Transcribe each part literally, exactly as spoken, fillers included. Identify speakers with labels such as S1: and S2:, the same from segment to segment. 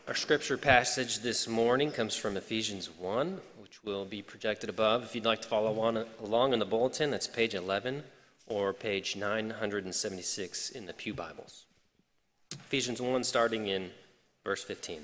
S1: Our scripture passage this morning comes from Ephesians one, which will be projected above. If you'd like to follow on, along in the bulletin, that's page eleven or page nine seventy-six in the Pew Bibles. Ephesians one, starting in verse fifteen.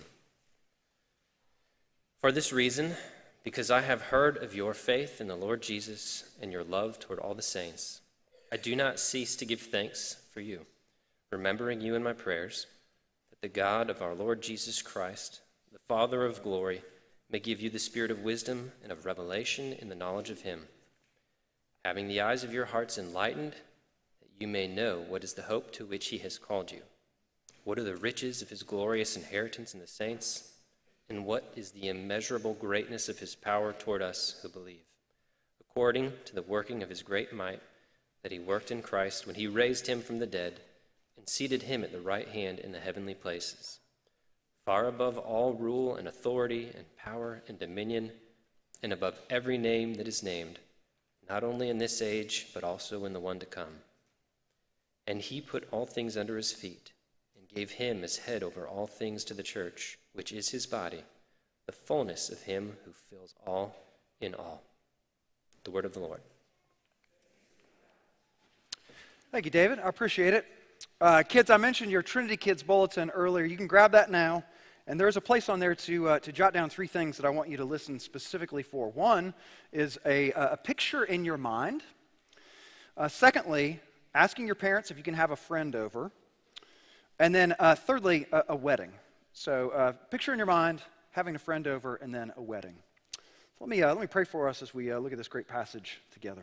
S1: For this reason, because I have heard of your faith in the Lord Jesus and your love toward all the saints, I do not cease to give thanks for you, remembering you in my prayers, that the God of our Lord Jesus Christ, the Father of glory, may give you the spirit of wisdom and of revelation in the knowledge of him, having the eyes of your hearts enlightened, that you may know what is the hope to which he has called you, what are the riches of his glorious inheritance in the saints, and what is the immeasurable greatness of his power toward us who believe, according to the working of his great might that he worked in Christ when he raised him from the dead and seated him at the right hand in the heavenly places, far above all rule and authority and power and dominion, and above every name that is named, not only in this age, but also in the one to come. And he put all things under his feet, and gave him as head over all things to the church, which is his body, the fullness of him who fills all in all. The word of the Lord.
S2: Thank you, David. I appreciate it. Uh, kids, I mentioned your Trinity Kids Bulletin earlier. You can grab that now, and there's a place on there to, uh, to jot down three things that I want you to listen specifically for. One is a, a picture in your mind. Uh, secondly, asking your parents if you can have a friend over. And then uh, thirdly, a, a wedding. So uh, picture in your mind, having a friend over, and then a wedding. So let me, uh, let me pray for us as we uh, look at this great passage together.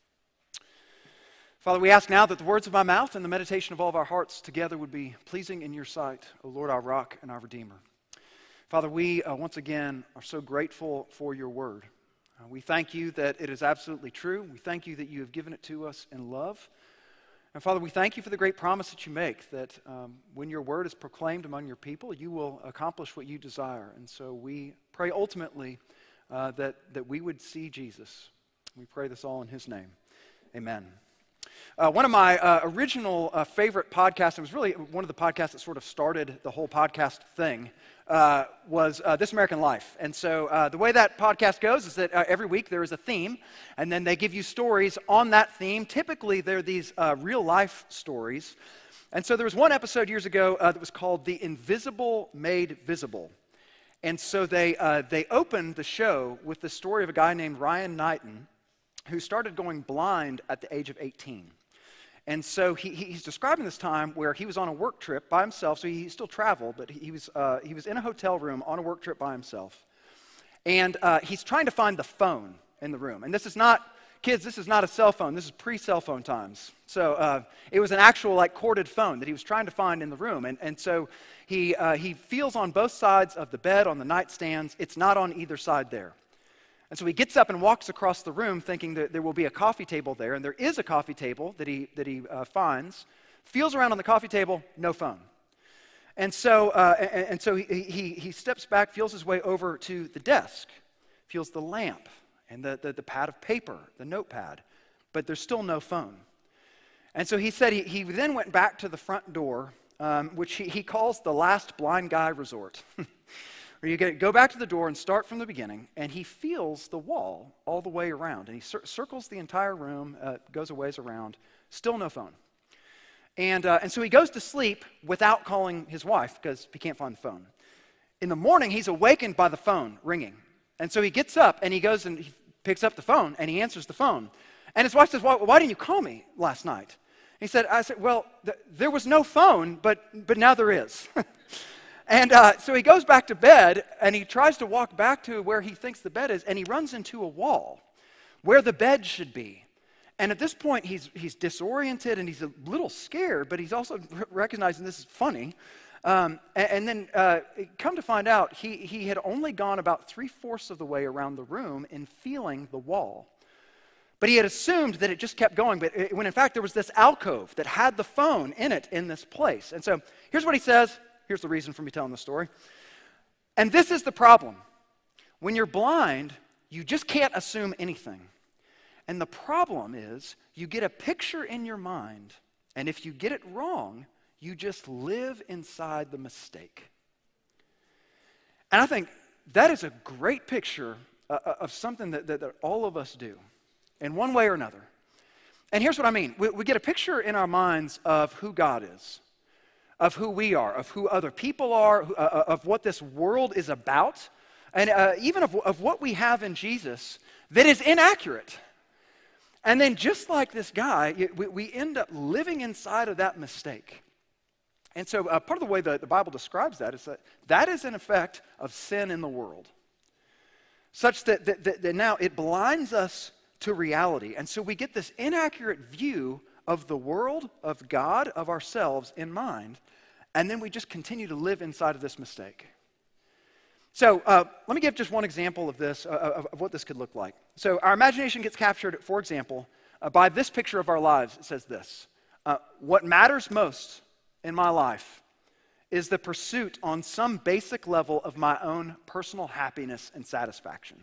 S2: Father, we ask now that the words of my mouth and the meditation of all of our hearts together would be pleasing in your sight, O Lord, our rock and our Redeemer. Father, we uh, once again are so grateful for your word. Uh, we thank you that it is absolutely true. We thank you that you have given it to us in love. And Father, we thank you for the great promise that you make, that um, when your word is proclaimed among your people, you will accomplish what you desire. And so we pray ultimately uh, that, that we would see Jesus. We pray this all in his name. Amen. Uh, one of my uh, original uh, favorite podcasts, it was really one of the podcasts that sort of started the whole podcast thing, uh, was uh, This American Life. And so uh, the way that podcast goes is that uh, every week there is a theme, and then they give you stories on that theme. Typically, they're these uh, real-life stories. And so there was one episode years ago uh, that was called The Invisible Made Visible. And so they, uh, they opened the show with the story of a guy named Ryan Knighton, who started going blind at the age of eighteen. And so he, he's describing this time where he was on a work trip by himself, so he still traveled, but he was, uh, he was in a hotel room on a work trip by himself. And uh, he's trying to find the phone in the room. And this is not, kids, this is not a cell phone. This is pre-cell phone times. So uh, it was an actual like corded phone that he was trying to find in the room. And, and so he, uh, he feels on both sides of the bed, on the nightstands. It's not on either side there. And so he gets up and walks across the room thinking that there will be a coffee table there, and there is a coffee table that he, that he uh, finds, feels around on the coffee table, no phone. And so, uh, and, and so he, he, he steps back, feels his way over to the desk, feels the lamp and the, the, the pad of paper, the notepad, but there's still no phone. And so he said he, he then went back to the front door, um, which he, he calls the Last Blind Guy Resort. Where you get, go back to the door and start from the beginning, and he feels the wall all the way around. And he cir- circles the entire room, uh, goes a ways around, still no phone. And, uh, and so he goes to sleep without calling his wife because he can't find the phone. In the morning, he's awakened by the phone ringing. And so he gets up, and he goes and he picks up the phone, and he answers the phone. And his wife says, why, why didn't you call me last night? He said, I said, well, th- there was no phone, but, but now there is. And uh, so he goes back to bed, and he tries to walk back to where he thinks the bed is, and he runs into a wall where the bed should be. And at this point, he's, he's disoriented, and he's a little scared, but he's also r- recognizing this is funny. Um, and, and then uh, come to find out, he, he had only gone about three-fourths of the way around the room in feeling the wall. But he had assumed that it just kept going, but it, when in fact there was this alcove that had the phone in it in this place. And so here's what he says. Here's the reason for me telling the story. And this is the problem. When you're blind, you just can't assume anything. And the problem is you get a picture in your mind, and if you get it wrong, you just live inside the mistake. And I think that is a great picture uh, of something that, that, that all of us do in one way or another. And here's what I mean. We, we get a picture in our minds of who God is, of who we are, of who other people are, uh, of what this world is about, and uh, even of, of what we have in Jesus that is inaccurate. And then just like this guy, we, we end up living inside of that mistake. And so uh, part of the way the, the Bible describes that is that that is an effect of sin in the world, such that, that, that, that now it blinds us to reality. And so we get this inaccurate view of the world, of God, of ourselves in mind, and then we just continue to live inside of this mistake. So uh, let me give just one example of this, uh, of, of what this could look like. So our imagination gets captured, for example, uh, by this picture of our lives. It says this: uh, what matters most in my life is the pursuit on some basic level of my own personal happiness and satisfaction.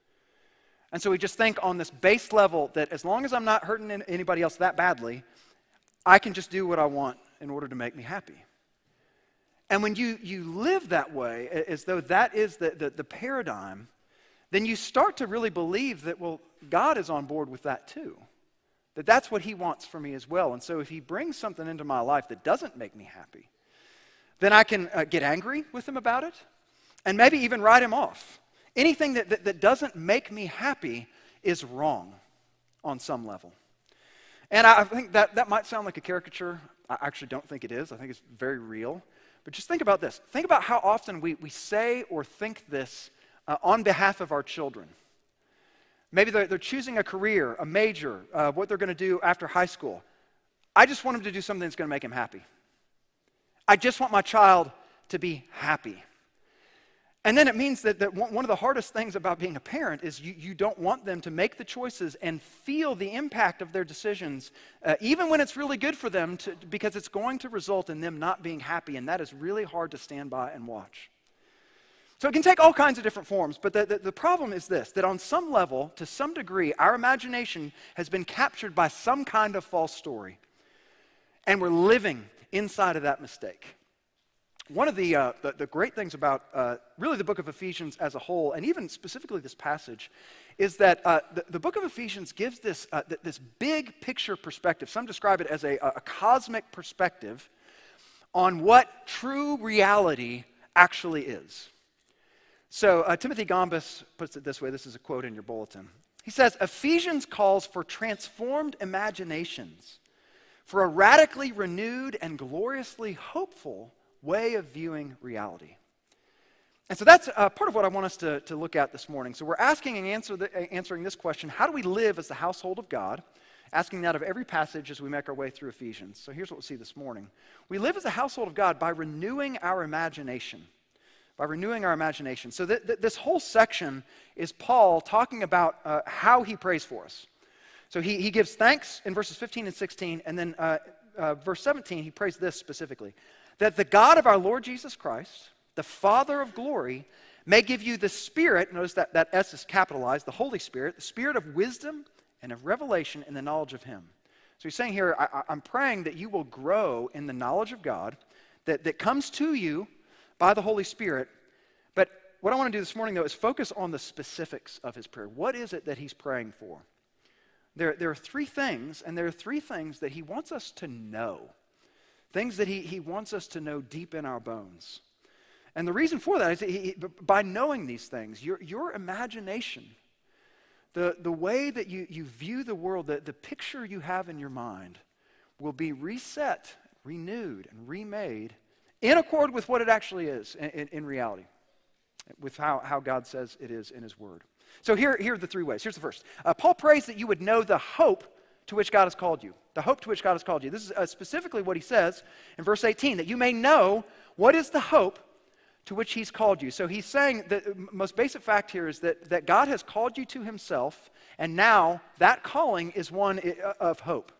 S2: And so we just think on this base level that as long as I'm not hurting anybody else that badly, I can just do what I want in order to make me happy. And when you, you live that way, as though that is the, the, the paradigm, then you start to really believe that, well, God is on board with that too. That that's what he wants for me as well. And so if he brings something into my life that doesn't make me happy, then I can uh, get angry with him about it and maybe even write him off. Anything that, that, that doesn't make me happy is wrong on some level. And I think that, that might sound like a caricature. I actually don't think it is. I think it's very real. But just think about this. Think about how often we, we say or think this uh, on behalf of our children. Maybe they're, they're choosing a career, a major, uh, what they're going to do after high school. I just want them to do something that's going to make them happy. I just want my child to be happy. And then it means that, that one of the hardest things about being a parent is you, you don't want them to make the choices and feel the impact of their decisions, uh, even when it's really good for them, to, because it's going to result in them not being happy, and that is really hard to stand by and watch. So it can take all kinds of different forms, but the, the, the problem is this, that on some level, to some degree, our imagination has been captured by some kind of false story, and we're living inside of that mistake. One of the, uh, the, the great things about uh, really the book of Ephesians as a whole, and even specifically this passage, is that uh, the, the book of Ephesians gives this, uh, th- this big picture perspective. Some describe it as a, a cosmic perspective on what true reality actually is. So uh, Timothy Gombis puts it this way. This is a quote in your bulletin. He says, Ephesians calls for transformed imaginations, for a radically renewed and gloriously hopeful way of viewing reality. And so that's uh, part of what I want us to, to look at this morning. So we're asking and answer the, answering this question: how do we live as the household of God? Asking that of every passage as we make our way through Ephesians. So here's what we'll see this morning. We live as a household of God by renewing our imagination. By renewing our imagination. So th- th- this whole section is Paul talking about uh, how he prays for us. So he, he gives thanks in verses fifteen and sixteen, and then uh, uh, verse seventeen, he prays this specifically: that the God of our Lord Jesus Christ, the Father of glory, may give you the Spirit, notice that that S is capitalized, the Holy Spirit, the Spirit of wisdom and of revelation in the knowledge of Him. So he's saying here, I, I'm praying that you will grow in the knowledge of God that, that comes to you by the Holy Spirit. But what I want to do this morning, though, is focus on the specifics of his prayer. What is it that he's praying for? There, there are three things, and there are three things that he wants us to know. Things that he, he wants us to know deep in our bones. And the reason for that is that he, by knowing these things, your, your imagination, the, the way that you, you view the world, the, the picture you have in your mind will be reset, renewed, and remade in accord with what it actually is in, in, in reality, with how, how God says it is in his word. So here, here are the three ways. Here's the first. Uh, Paul prays that you would know the hope to which God has called you. The hope to which God has called you. This is uh, specifically what he says in verse eighteen, that you may know what is the hope to which he's called you. So he's saying that the most basic fact here is that, that God has called you to himself, and now that calling is one of hope.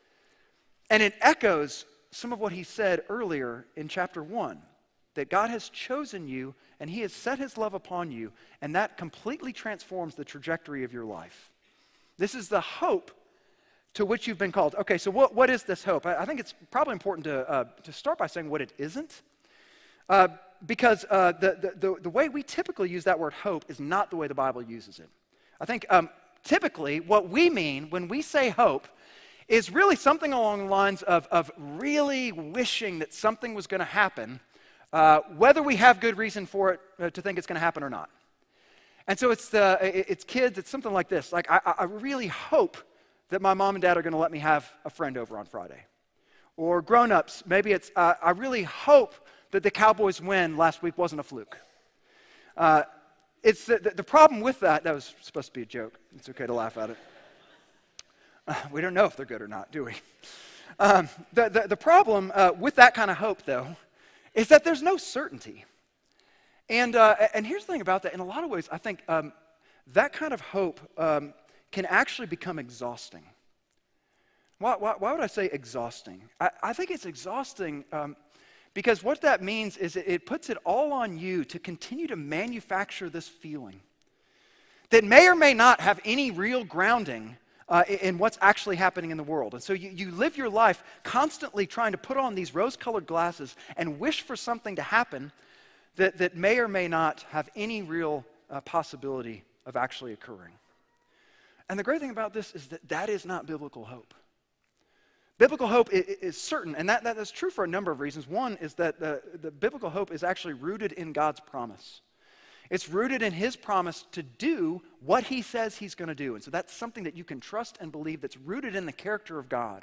S2: And it echoes some of what he said earlier in chapter one, that God has chosen you and he has set his love upon you, and that completely transforms the trajectory of your life. This is the hope to which you've been called. Okay, so what, what is this hope? I, I think it's probably important to, uh, to start by saying what it isn't. Uh, because uh, the, the, the, the way we typically use that word hope is not the way the Bible uses it. I think um, typically what we mean when we say hope is really something along the lines of, of really wishing that something was going to happen, uh, whether we have good reason for it uh, to think it's going to happen or not. And so it's, the, it's kids, it's something like this. Like, I, I really hope that my mom and dad are going to let me have a friend over on Friday. Or grown-ups, maybe it's, uh, I really hope that the Cowboys win last week wasn't a fluke. Uh, it's the, the, the problem with that, that was supposed to be a joke. It's okay to laugh at it. Uh, we don't know if they're good or not, do we? Um, the, the, the problem uh, with that kind of hope, though, is that there's no certainty. And, uh, and here's the thing about that. In a lot of ways, I think um, that kind of hope um, can actually become exhausting. Why, why, why would I say exhausting? I, I think it's exhausting um, because what that means is it, it puts it all on you to continue to manufacture this feeling that may or may not have any real grounding uh, in what's actually happening in the world. And so you, you live your life constantly trying to put on these rose-colored glasses and wish for something to happen that, that may or may not have any real uh, possibility of actually occurring. And the great thing about this is that that is not biblical hope. Biblical hope is, is certain, and that, that is true for a number of reasons. One is that the, the biblical hope is actually rooted in God's promise. It's rooted in his promise to do what he says he's going to do. And so that's something that you can trust and believe that's rooted in the character of God.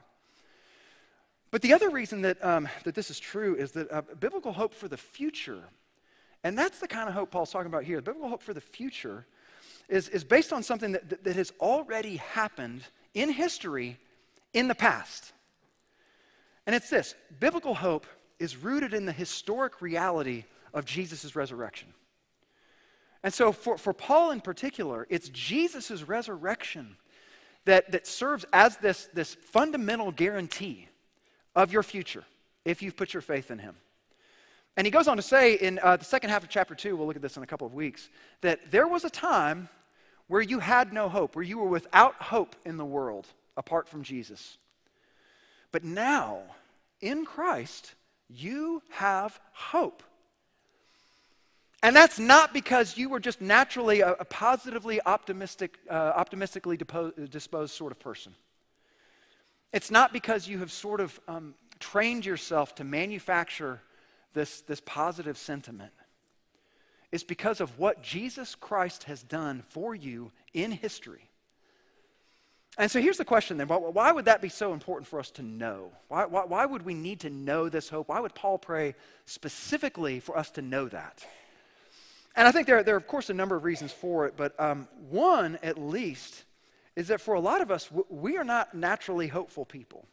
S2: But the other reason that, um, that this is true is that uh, biblical hope for the future, and that's the kind of hope Paul's talking about here. Biblical hope for the future is, is based on something that, that, that has already happened in history in the past. And it's this: biblical hope is rooted in the historic reality of Jesus' resurrection. And so for, for Paul in particular, it's Jesus' resurrection that, that serves as this, this fundamental guarantee of your future if you've put your faith in him. And he goes on to say in uh, the second half of chapter two, we'll look at this in a couple of weeks, that there was a time where you had no hope, where you were without hope in the world apart from Jesus. But now, in Christ, you have hope. And that's not because you were just naturally a, a positively optimistic, uh, optimistically depo- disposed sort of person. It's not because you have sort of um, trained yourself to manufacture this, this positive sentiment. It's because of what Jesus Christ has done for you in history. And so here's the question then. Why would that be so important for us to know? Why, why, why would we need to know this hope? Why would Paul pray specifically for us to know that? And I think there, there are, of course, a number of reasons for it, but um, one, at least, is that for a lot of us, we are not naturally hopeful people.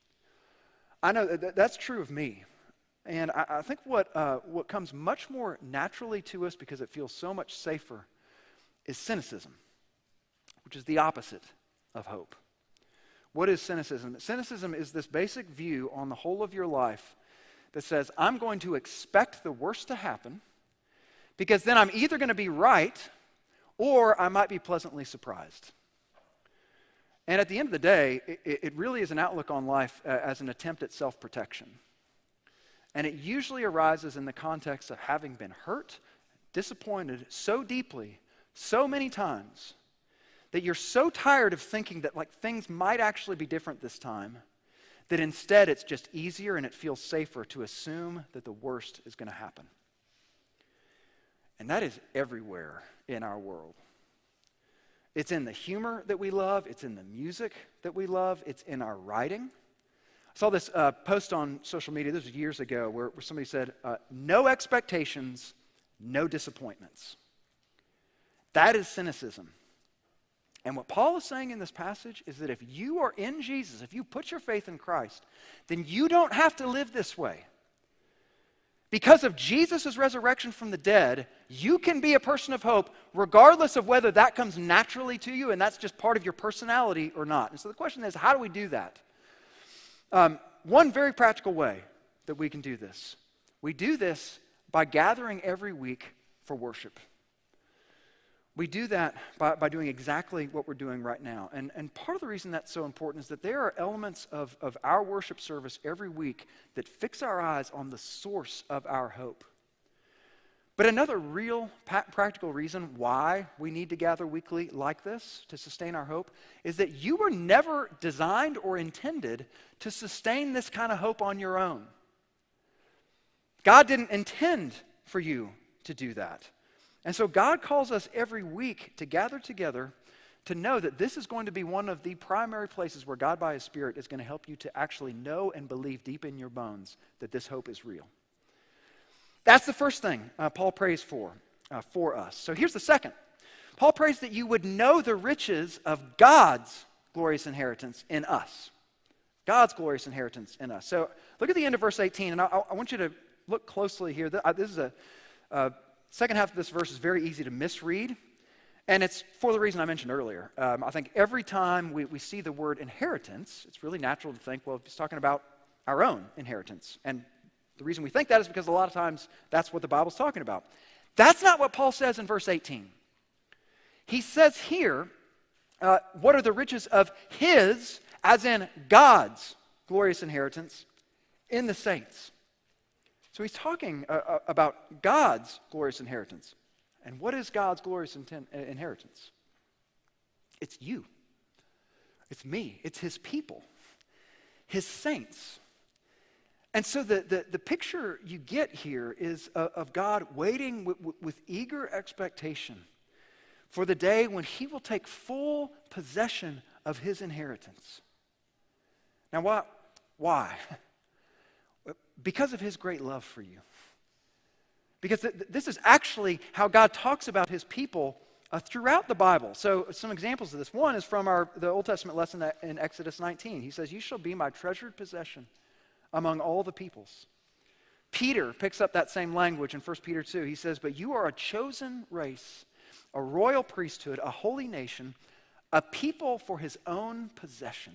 S2: I know that that's true of me. And I, I think what, uh, what comes much more naturally to us because it feels so much safer is cynicism, which is the opposite of hope. What is cynicism? Cynicism is this basic view on the whole of your life that says, I'm going to expect the worst to happen because then I'm either going to be right or I might be pleasantly surprised. And at the end of the day, it, it really is an outlook on life uh, as an attempt at self-protection. And it usually arises in the context of having been hurt, disappointed so deeply, so many times, that you're so tired of thinking that like things might actually be different this time, that instead it's just easier and it feels safer to assume that the worst is going to happen. And that is everywhere in our world. It's in the humor that we love. It's in the music that we love. It's in our writing. I saw this uh, post on social media, this was years ago, where, where somebody said, uh, no expectations, no disappointments. That is cynicism. And what Paul is saying in this passage is that if you are in Jesus, if you put your faith in Christ, then you don't have to live this way. Because of Jesus' resurrection from the dead, you can be a person of hope regardless of whether that comes naturally to you and that's just part of your personality or not. And so the question is, how do we do that? Um, one very practical way that we can do this. We do this by gathering every week for worship. We do that by, by doing exactly what we're doing right now. And, and part of the reason that's so important is that there are elements of, of our worship service every week that fix our eyes on the source of our hope. But another real pa- practical reason why we need to gather weekly like this to sustain our hope is that you were never designed or intended to sustain this kind of hope on your own. God didn't intend for you to do that. And so God calls us every week to gather together to know that this is going to be one of the primary places where God by His Spirit is going to help you to actually know and believe deep in your bones that this hope is real. That's the first thing uh, Paul prays for, uh, for us. So here's the second. Paul prays that you would know the riches of God's glorious inheritance in us. God's glorious inheritance in us. So look at the end of verse eighteen, and I, I want you to look closely here. This is a uh, second half of this verse is very easy to misread, and it's for the reason I mentioned earlier. Um, I think every time we, we see the word inheritance, it's really natural to think, well, he's talking about our own inheritance. And the reason we think that is because a lot of times that's what the Bible's talking about. That's not what Paul says in verse eighteen. He says here, uh, what are the riches of His, as in God's, glorious inheritance in the saints. So he's talking uh, about God's glorious inheritance. And what is God's glorious inten- inheritance? It's you. It's me. It's His people. His saints. And so the, the, the picture you get here is uh, of God waiting w- w- with eager expectation for the day when He will take full possession of His inheritance. Now, why? Why? Because of His great love for you. Because th- this is actually how God talks about His people uh, throughout the Bible. So some examples of this. One is from our the Old Testament lesson in Exodus nineteen. He says, "You shall be my treasured possession among all the peoples." Peter picks up that same language in First Peter two. He says, "But you are a chosen race, a royal priesthood, a holy nation, a people for His own possession."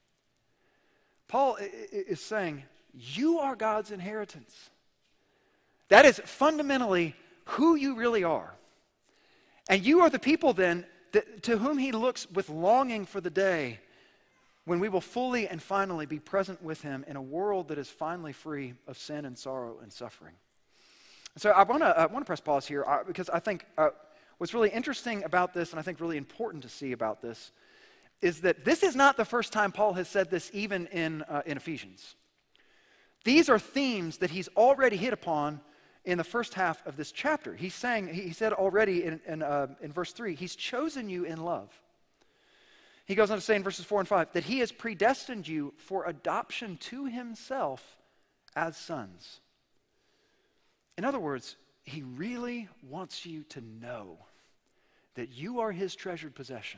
S2: Paul is saying, you are God's inheritance. That is fundamentally who you really are. And you are the people then that, to whom He looks with longing for the day when we will fully and finally be present with Him in a world that is finally free of sin and sorrow and suffering. So I want to uh, want to press pause here uh, because I think uh, what's really interesting about this, and I think really important to see about this, is that this is not the first time Paul has said this even in, uh, in Ephesians. These are themes that he's already hit upon in the first half of this chapter. He's saying, he said already in, in, uh, in verse three, He's chosen you in love. He goes on to say in verses four and five, that He has predestined you for adoption to Himself as sons. In other words, He really wants you to know that you are His treasured possession.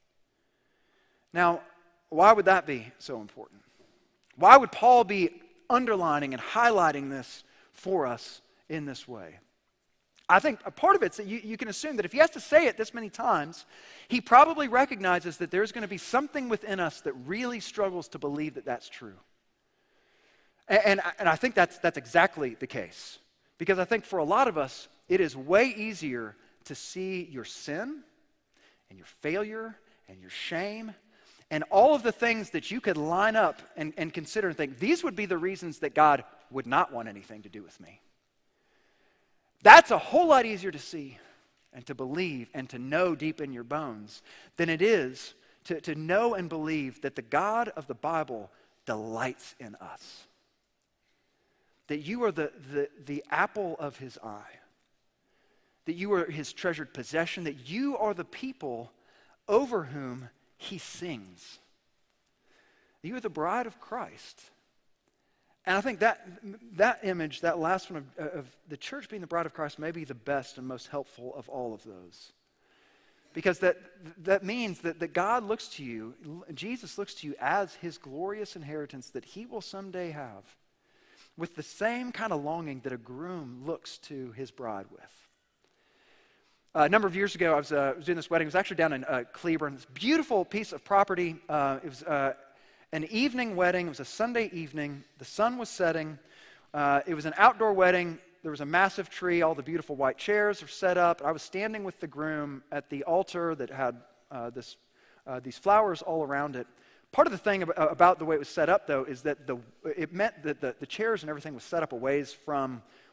S2: Now, why would that be so important? Why would Paul be underlining and highlighting this for us in this way? I think a part of it's that you, you can assume that if he has to say it this many times, he probably recognizes that there's going to be something within us that really struggles to believe that that's true. And, and, and I think that's, that's exactly the case. Because I think for a lot of us, it is way easier to see your sin and your failure and your shame and all of the things that you could line up and, and consider and think, these would be the reasons that God would not want anything to do with me. That's a whole lot easier to see and to believe and to know deep in your bones than it is to, to know and believe that the God of the Bible delights in us. That you are the, the, the apple of His eye. That you are His treasured possession. That you are the people over whom He sings. You are the bride of Christ. And I think that that image, that last one of, of the church being the bride of Christ, may be the best and most helpful of all of those. Because that, that means that, that God looks to you, Jesus looks to you as His glorious inheritance that He will someday have, with the same kind of longing that a groom looks to his bride with. Uh, a number of years ago, I was, uh, was doing this wedding. It was actually down in uh, Cleburne. This beautiful piece of property. Uh, it was uh, an evening wedding. It was a Sunday evening. The sun was setting. Uh, it was an outdoor wedding. There was a massive tree. All the beautiful white chairs were set up. I was standing with the groom at the altar that had uh, this, uh, these flowers all around it. Part of the thing about the way it was set up, though, is that the, it meant that the, the chairs and everything was set up a ways from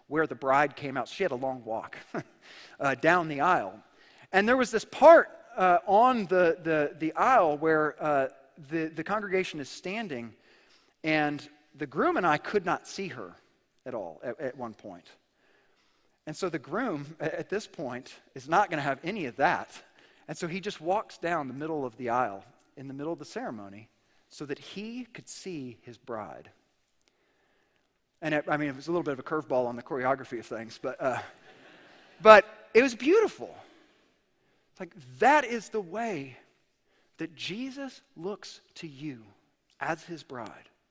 S2: where the bride came out. She had a long walk uh, down the aisle. And there was this part uh, on the, the, the aisle where uh, the, the congregation is standing, and the groom and I could not see her at all at, at one point. And so the groom, at this point, is not going to have any of that. And so he just walks down the middle of the aisle in the middle of the ceremony so that he could see his bride. And it, I mean, it was a little bit of a curveball on the choreography of things, but, uh, but it was beautiful. It's like, that is the way that Jesus looks to you as his bride.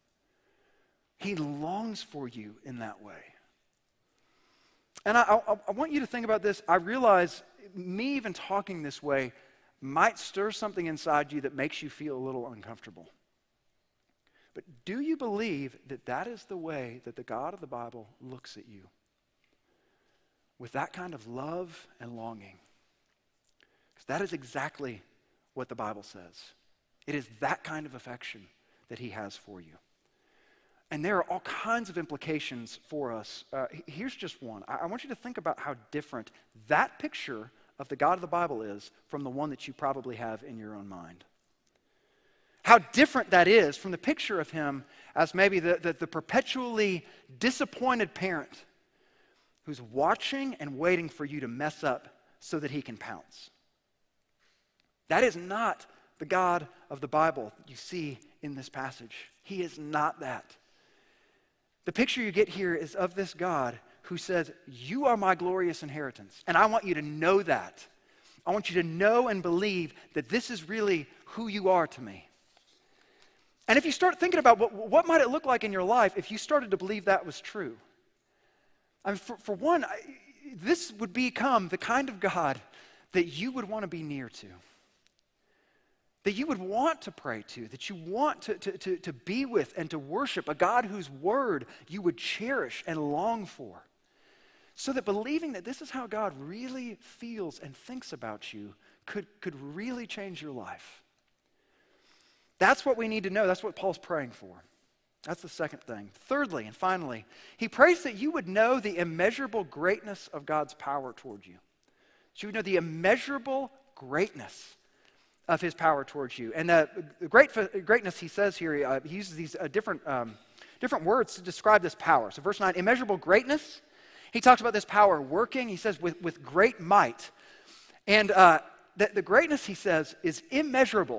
S2: He longs for you in that way. And I, I, I want you to think about this. I realize me even talking this way might stir something inside you that makes you feel a little uncomfortable. But do you believe that that is the way that the God of the Bible looks at you? With that kind of love and longing. Because that is exactly what the Bible says. It is that kind of affection that he has for you. And there are all kinds of implications for us. Uh, here's just one. I, I want you to think about how different that picture of the God of the Bible is from the one that you probably have in your own mind. How different that is from the picture of him as maybe the, the, the perpetually disappointed parent who's watching and waiting for you to mess up so that he can pounce. That is not the God of the Bible you see in this passage. He is not that. The picture you get here is of this God who says, you are my glorious inheritance, and I want you to know that. I want you to know and believe that this is really who you are to me. And if you start thinking about what, what might it look like in your life if you started to believe that was true? I mean, for, for one, I, this would become the kind of God that you would want to be near to, that you would want to pray to, that you want to, to, to, to be with and to worship, a God whose word you would cherish and long for. So that believing that this is how God really feels and thinks about you could, could really change your life. That's what we need to know. That's what Paul's praying for. That's the second thing. Thirdly, and finally, he prays that you would know the immeasurable greatness of God's power toward you. That you would know the immeasurable greatness of his power towards you. And uh, the great, greatness he says here, uh, he uses these uh, different, um, different words to describe this power. So verse nine, immeasurable greatness. He talks about this power working. He says with, with great might. And uh, the, the greatness, he says, is immeasurable.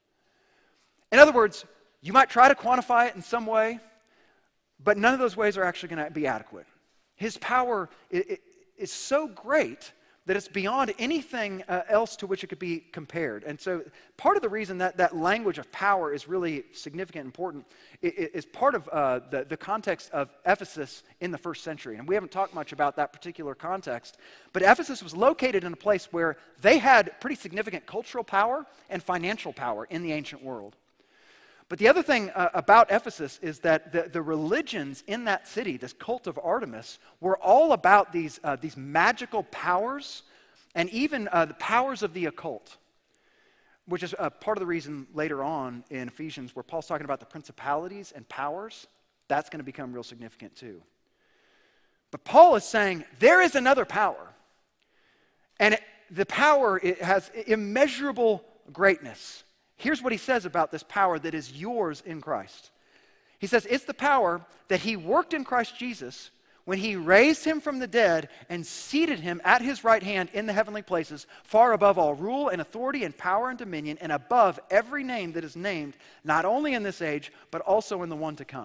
S2: In other words, you might try to quantify it in some way, but none of those ways are actually going to be adequate. His power is, is so great that it's beyond anything uh, else to which it could be compared. And so part of the reason that that language of power is really significant and important is part of uh, the, the context of Ephesus in the first century. And we haven't talked much about that particular context, but Ephesus was located in a place where they had pretty significant cultural power and financial power in the ancient world. But the other thing uh, about Ephesus is that the, the religions in that city, this cult of Artemis, were all about these, uh, these magical powers and even uh, the powers of the occult, which is uh, part of the reason later on in Ephesians where Paul's talking about the principalities and powers, that's going to become real significant too. But Paul is saying there is another power, and it, the power it has immeasurable greatness. Here's what he says about this power that is yours in Christ. He says, it's the power that he worked in Christ Jesus when he raised him from the dead and seated him at his right hand in the heavenly places, far above all rule and authority and power and dominion, and above every name that is named, not only in this age, but also in the one to come.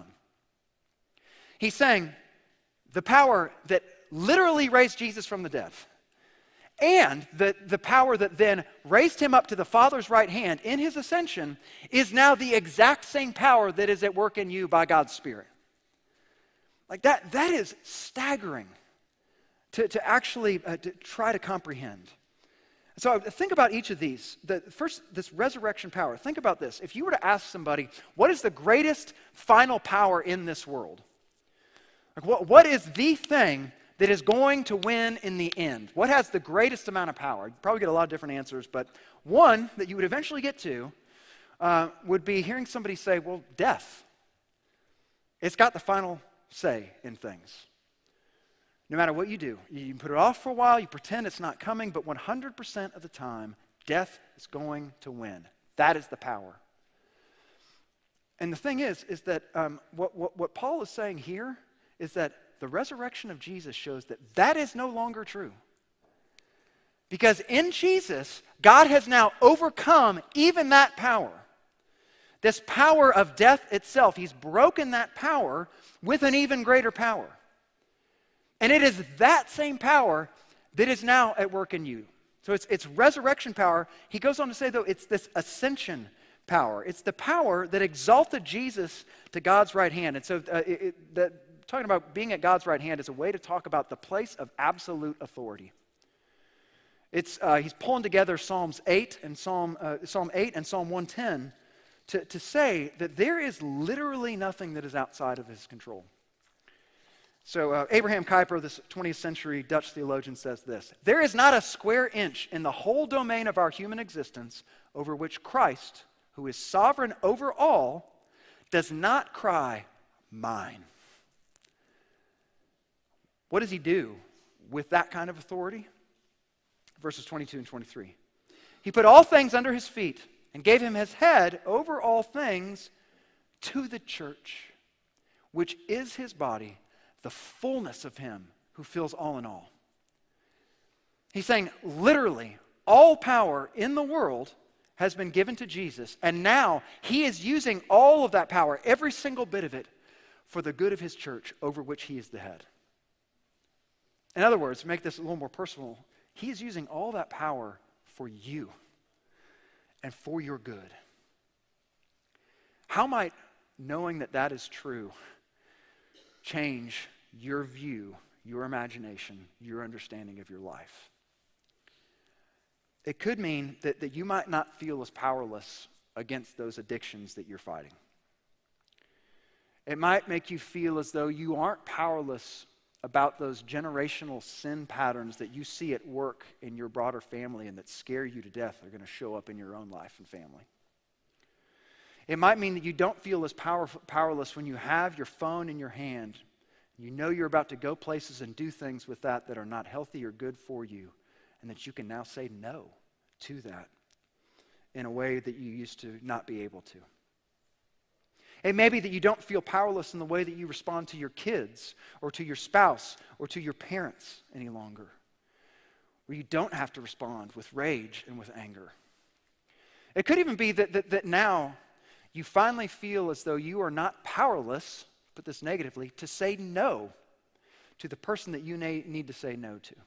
S2: He's saying the power that literally raised Jesus from the dead, and the, the power that then raised him up to the Father's right hand in his ascension is now the exact same power that is at work in you by God's Spirit. Like that, that is staggering to, to actually uh, to try to comprehend. So think about each of these. The, first, this resurrection power. Think about this. If you were to ask somebody, what is the greatest final power in this world? Like what, what is the thing that is going to win in the end? What has the greatest amount of power? You'd probably get a lot of different answers, but one that you would eventually get to uh, would be hearing somebody say, well, death. It's got the final say in things. No matter what you do, you can put it off for a while, you pretend it's not coming, but one hundred percent of the time, death is going to win. That is the power. And the thing is, is that um, what, what, what Paul is saying here is that the resurrection of Jesus shows that that is no longer true. Because in Jesus, God has now overcome even that power. This power of death itself, he's broken that power with an even greater power. And it is that same power that is now at work in you. So it's, it's resurrection power. He goes on to say, though, it's this ascension power. It's the power that exalted Jesus to God's right hand. And so uh, it, it, the, talking about being at God's right hand is a way to talk about the place of absolute authority. It's, uh, he's pulling together Psalms eight and Psalm, uh, Psalm eight and Psalm one ten to, to say that there is literally nothing that is outside of his control. So uh, Abraham Kuyper, this twentieth century Dutch theologian, says this: there is not a square inch in the whole domain of our human existence over which Christ, who is sovereign over all, does not cry, mine. What does he do with that kind of authority? Verses twenty-two and twenty-three. He put all things under his feet and gave him his head over all things to the church, which is his body, the fullness of him who fills all in all. He's saying literally all power in the world has been given to Jesus, and now he is using all of that power, every single bit of it, for the good of his church over which he is the head. In other words, to make this a little more personal, he is using all that power for you and for your good. How might knowing that that is true change your view, your imagination, your understanding of your life? It could mean that, that you might not feel as powerless against those addictions that you're fighting. It might make you feel as though you aren't powerless about those generational sin patterns that you see at work in your broader family and that scare you to death are going to show up in your own life and family. It might mean that you don't feel as powerful, powerless when you have your phone in your hand. You know you're about to go places and do things with that that are not healthy or good for you, and that you can now say no to that in a way that you used to not be able to. It may be that you don't feel powerless in the way that you respond to your kids or to your spouse or to your parents any longer, where you don't have to respond with rage and with anger. It could even be that, that, that now you finally feel as though you are not powerless, put this negatively, to say no to the person that you na- need to say no to.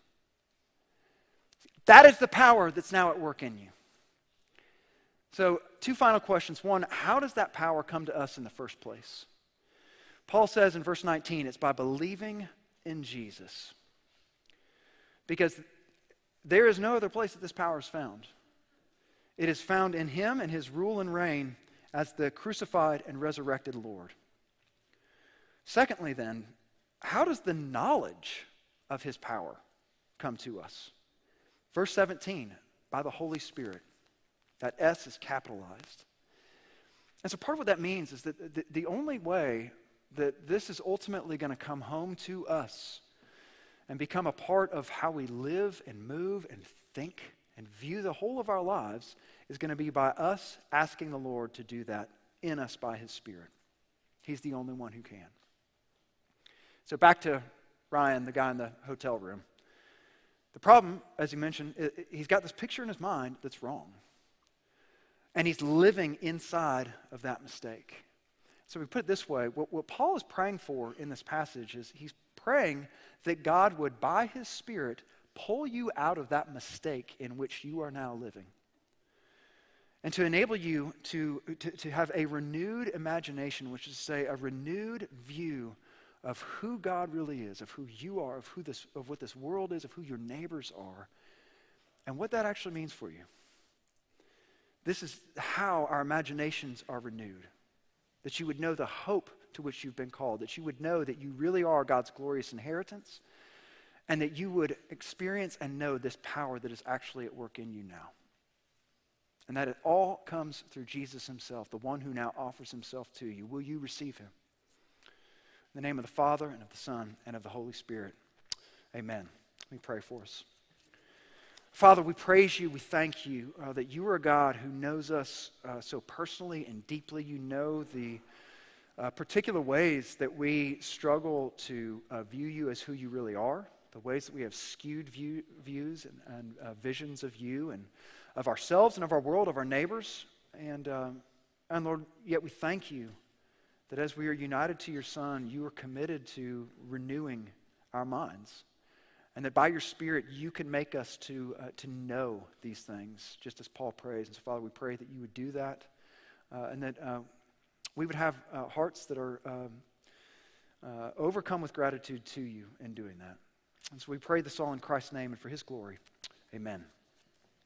S2: That is the power that's now at work in you. So, two final questions. One, how does that power come to us in the first place? Paul says in verse nineteen, it's by believing in Jesus. Because there is no other place that this power is found. It is found in him and his rule and reign as the crucified and resurrected Lord. Secondly, then, how does the knowledge of his power come to us? Verse seventeen, by the Holy Spirit. That S is capitalized. And so part of what that means is that the, the only way that this is ultimately going to come home to us and become a part of how we live and move and think and view the whole of our lives is going to be by us asking the Lord to do that in us by his Spirit. He's the only one who can. So back to Ryan, the guy in the hotel room. The problem, as you mentioned, he's got this picture in his mind that's wrong. And he's living inside of that mistake. So we put it this way, what, what Paul is praying for in this passage is he's praying that God would, by his Spirit, pull you out of that mistake in which you are now living. And to enable you to, to, to have a renewed imagination, which is to say a renewed view of who God really is, of who you are, of, who this, of what this world is, of who your neighbors are, and what that actually means for you. This is how our imaginations are renewed. That you would know the hope to which you've been called. That you would know that you really are God's glorious inheritance. And that you would experience and know this power that is actually at work in you now. And that it all comes through Jesus himself, the one who now offers himself to you. Will you receive him? In the name of the Father, and of the Son, and of the Holy Spirit. Amen. Let me pray for us. Father, we praise you. We thank you uh, that you are a God who knows us uh, so personally and deeply. You know the uh, particular ways that we struggle to uh, view you as who you really are, the ways that we have skewed view, views and, and uh, visions of you and of ourselves and of our world, of our neighbors. And, um, and Lord, yet we thank you that as we are united to your Son, you are committed to renewing our minds. And that by your Spirit, you can make us to, uh, to know these things, just as Paul prays. And so, Father, we pray that you would do that, uh, and that uh, we would have uh, hearts that are um, uh, overcome with gratitude to you in doing that. And so we pray this all in Christ's name and for his glory. Amen.